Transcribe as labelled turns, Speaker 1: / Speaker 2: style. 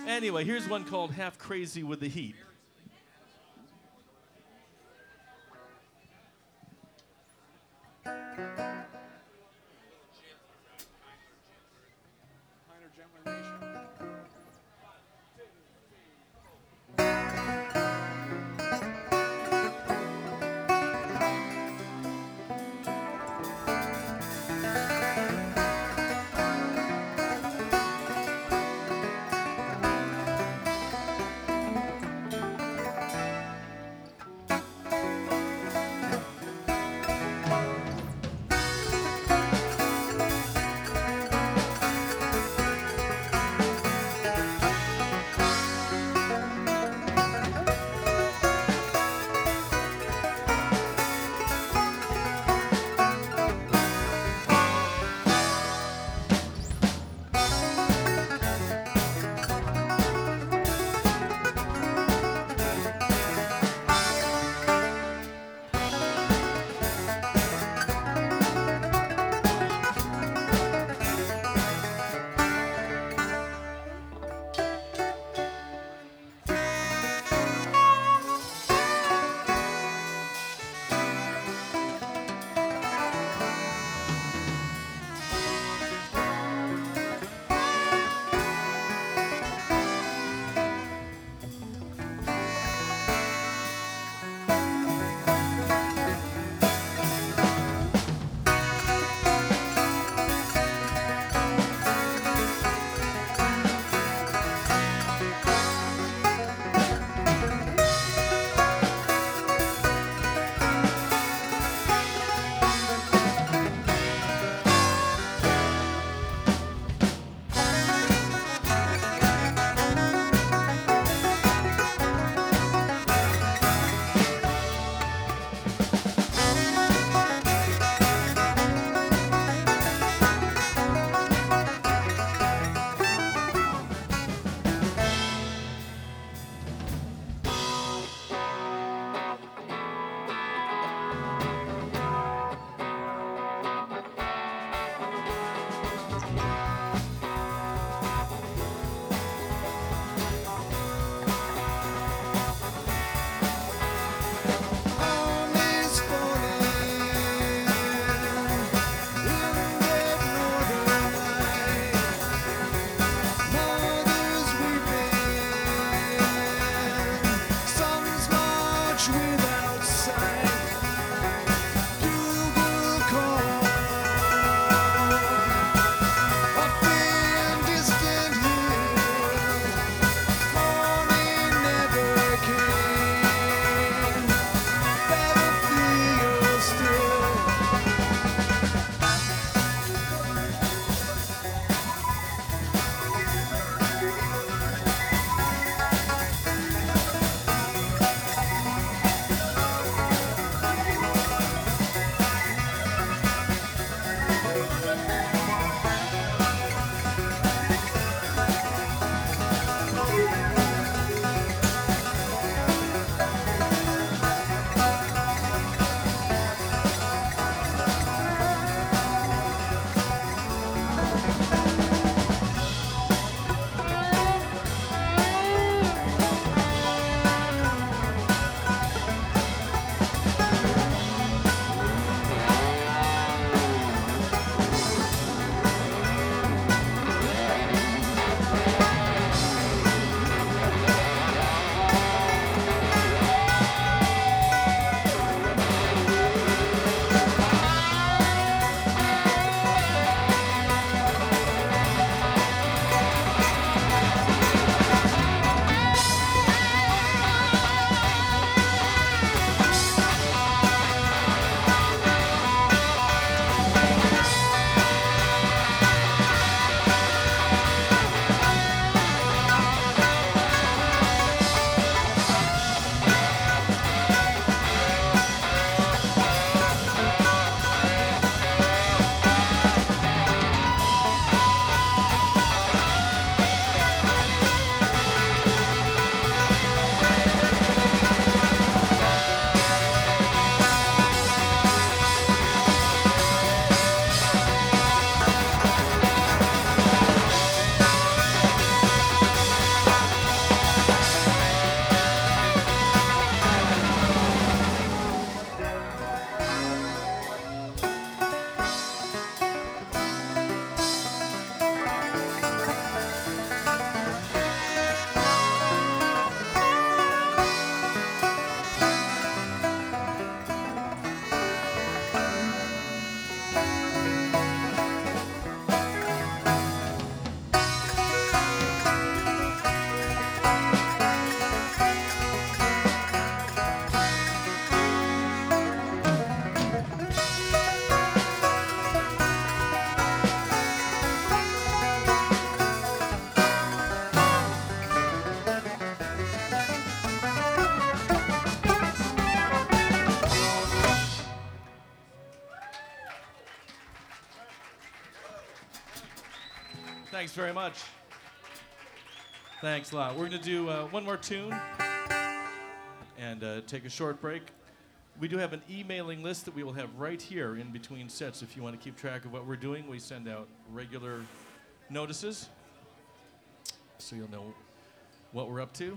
Speaker 1: Anyway, here's one called Half Crazy with the Heat. Thanks very much. Thanks a lot. We're going to do one more tune and take a short break. We do have an emailing list that we will have right here in between sets. If you want to keep track of what we're doing, we send out regular notices so you'll know what we're up to.